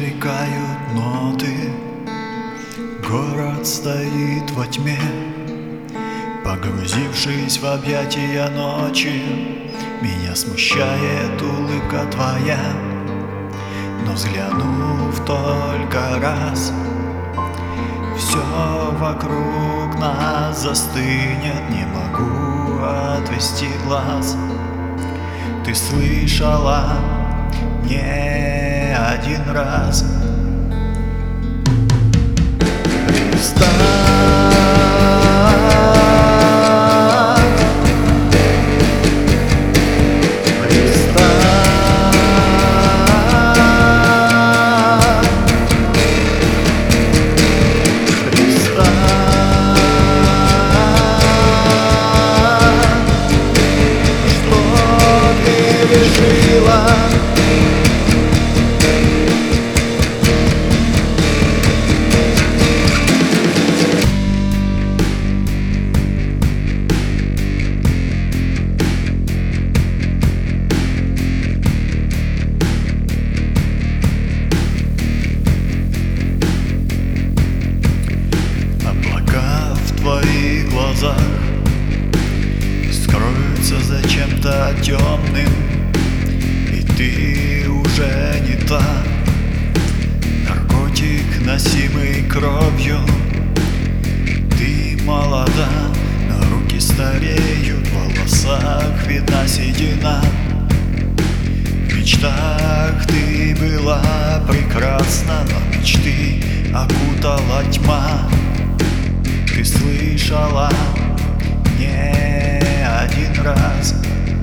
мелькают ноты, город стоит во тьме, погрузившись в объятия ночи. Меня смущает улыбка твоя, но взглянув только раз, все вокруг нас застынет. Не могу отвести глаз. Ты слышала не один раз Христа. В глазах скроются за чем-то темным, и ты уже не та. Наркотик, носимый кровью. Ты молода, но руки стареют, в волосах видна седина. В мечтах ты была прекрасна, но мечты окутала тьма. Ты слышала не один раз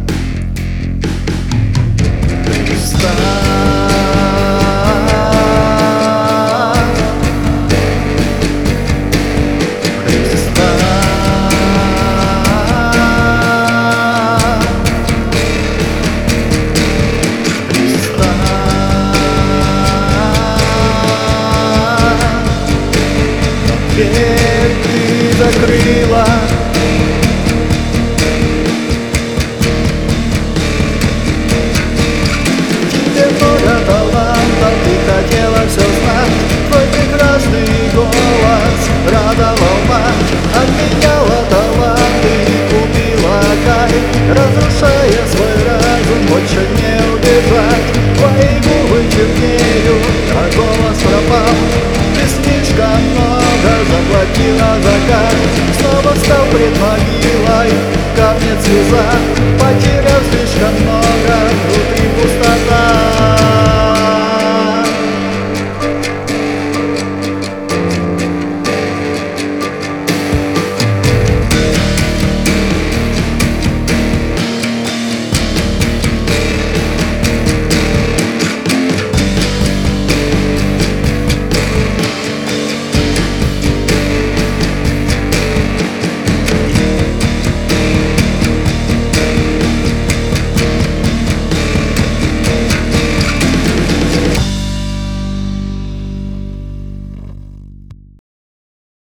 Христа. Христа. Христа. Дверь ты закрыла, тебе много талантов, ты хотела все знать. Твой прекрасный голос радовал мать, обменяла таланты и купила кайф, разрушая свой разум, больше не убежать. Твои губы чернеют, а голос пропал. Ты слишком много заплатила за кайф, снова стал предмет